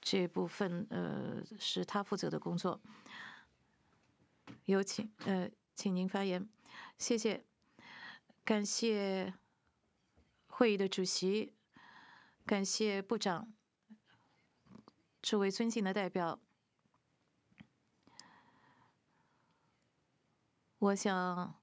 这部分是他负责的工作。有请请您发言。谢谢，感谢会议的主席，感谢部长，诸位尊敬的代表。我想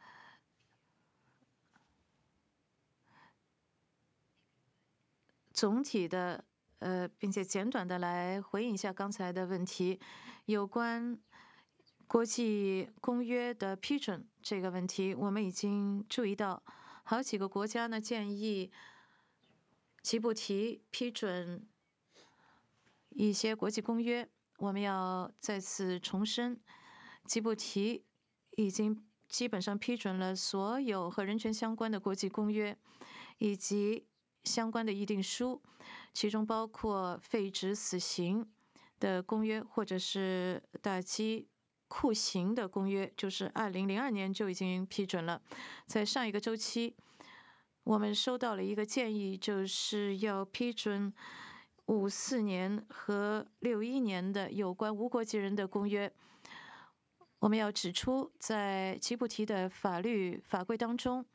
总体的并且简短的来回应一下刚才的问题，有关国际公约的批准这个问题，我们已经注意到好几个国家呢建议吉布提批准一些国际公约。我们要再次重申，吉布提已经基本上批准了所有和人权相关的国际公约，以及相关的议定书，其中包括废止死刑的公约，或者是打击酷刑的公约，就是2002年就已经批准了。在上一个周期，我们收到了一个建议，就是要批准54年和61年的有关无国籍人的公约。我们要指出，在吉布提的法律法规当中，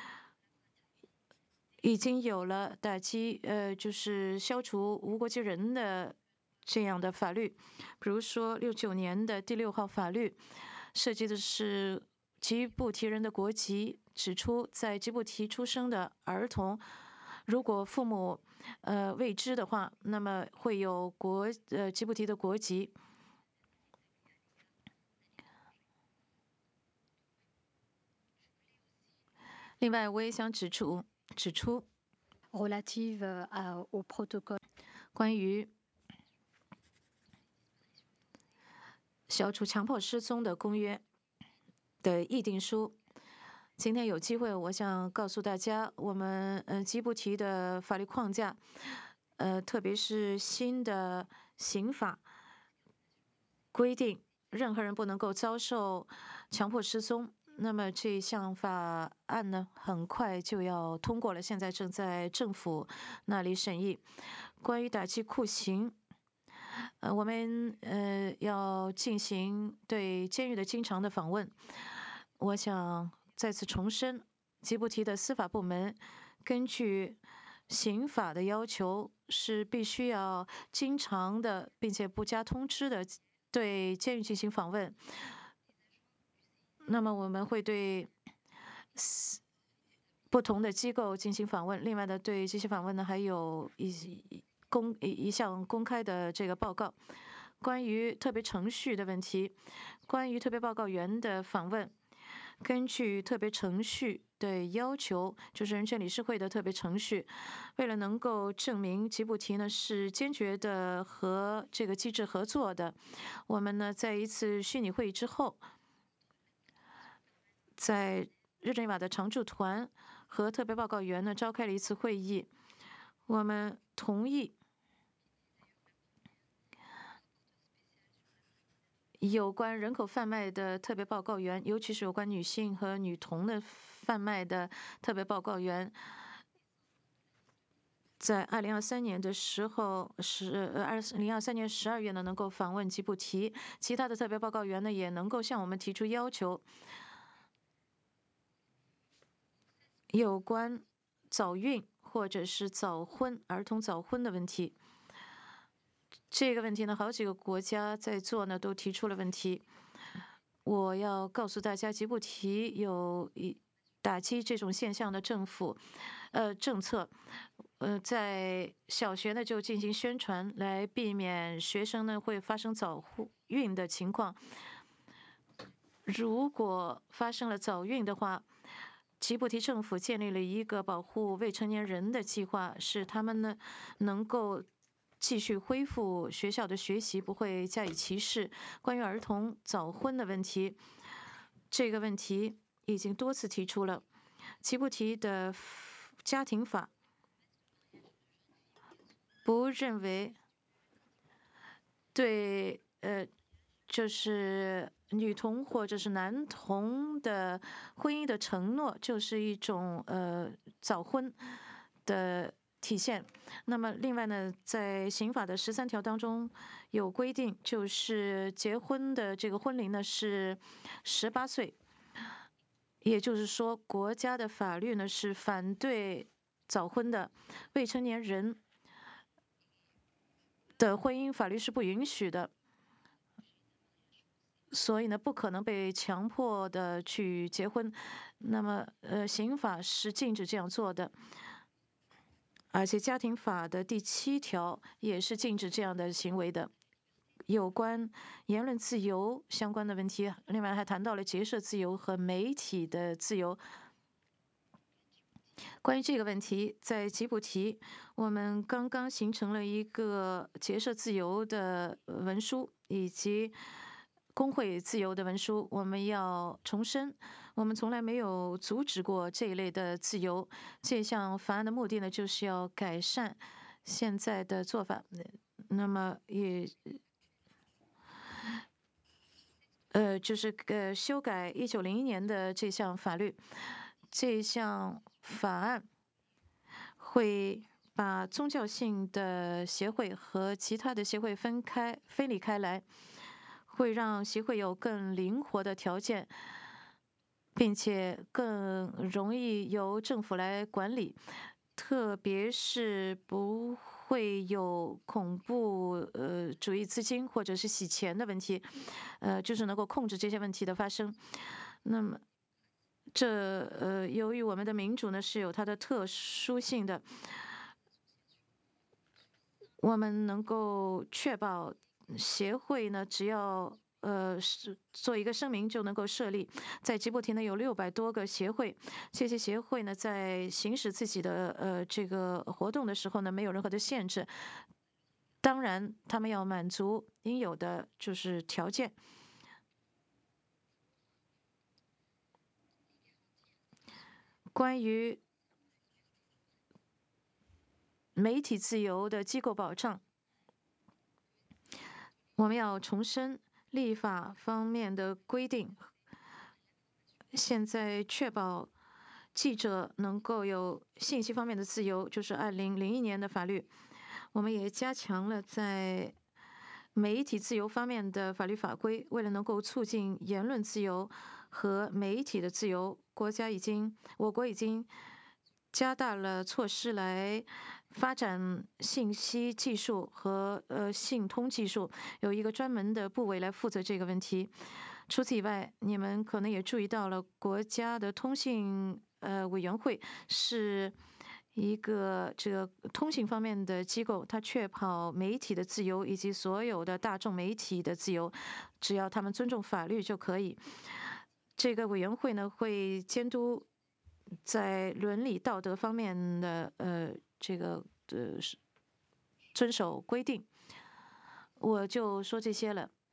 已经有了打击就是消除无国籍人的这样的法律，比如说69年的第6号法律，涉及的是吉布提人的国籍，指出在吉布提出生的儿童，如果父母未知的话，那么会有吉布提的国籍。另外，我也想指出 relative au protocole 关于消除强迫失踪的公约的议定书。今天有机会，我想告诉大家，我们吉布提的法律框架，特别是新的刑法规定，任何人不能够遭受强迫失踪。那么这项法案呢，很快就要通过了，现在正在政府那里审议。关于打击酷刑，我们要进行对监狱的经常的访问。我想再次重申，吉布提的司法部门根据刑法的要求，是必须要经常的并且不加通知的对监狱进行访问。那么我们会对不同的机构进行访问，另外呢，对这些访问呢，还有一项公开的这个报告。关于特别程序的问题，关于特别报告员的访问，根据特别程序的要求，就是人权理事会的特别程序，为了能够证明吉布提呢是坚决的和这个机制合作的，我们呢在一次虚拟会议之后，在日内瓦的常驻团和特别报告员呢召开了一次会议，我们同意有关人口贩卖的特别报告员，尤其是有关女性和女童的贩卖的特别报告员，在2023年的时候2023年12月呢能够访问吉布提，其他的特别报告员呢也能够向我们提出要求，有关早孕或者是早婚、儿童早婚的问题。这个问题呢，好几个国家在做呢，都提出了问题。我要告诉大家，吉布提有打击这种现象的政策，在小学呢就进行宣传，来避免学生呢会发生早孕的情况。如果发生了早孕的话，吉布提政府建立了一个保护未成年人的计划，使他们呢能够继续恢复学校的学习，不会加以歧视。关于儿童早婚的问题，这个问题已经多次提出了。吉布提的家庭法不认为对就是女童或者是男童的婚姻的承诺就是一种早婚的体现。那么另外呢，在刑法的13条当中有规定，就是结婚的这个婚龄呢是18岁，也就是说，国家的法律呢是反对早婚的，未成年人的婚姻法律是不允许的。所以呢，不可能被强迫的去结婚。那么，刑法是禁止这样做的，而且家庭法的第7条也是禁止这样的行为的。有关言论自由相关的问题，另外还谈到了结社自由和媒体的自由。关于这个问题，在吉布提，我们刚刚形成了一个结社自由的文书，以及工会自由的文书。我们要重申，我们从来没有阻止过这一类的自由。这项法案的目的呢，就是要改善现在的做法。那么也就是修改1901年的这项法律，这项法案会把宗教性的协会和其他的协会分离开来，会让协会有更灵活的条件，并且更容易由政府来管理，特别是不会有恐怖主义资金或者是洗钱的问题，就是能够控制这些问题的发生。那么由于我们的民主呢是有它的特殊性的，我们能够确保协会呢只要是做一个声明就能够设立。在吉布提呢有600多个协会，这些协会呢在行使自己的这个活动的时候呢没有任何的限制，当然他们要满足应有的就是条件。关于媒体自由的机构保障，我们要重申立法方面的规定，现在确保记者能够有信息方面的自由，就是2001年的法律。我们也加强了在媒体自由方面的法律法规，为了能够促进言论自由和媒体的自由，我国已经加大了措施来发展信息技术和信通技术，有一个专门的部委来负责这个问题。除此以外，你们可能也注意到了，国家的通信委员会是一个这个通信方面的机构，它确保媒体的自由以及所有的大众媒体的自由，只要他们尊重法律就可以。这个委员会呢会监督在伦理道德方面的遵守规定。我就说这些了。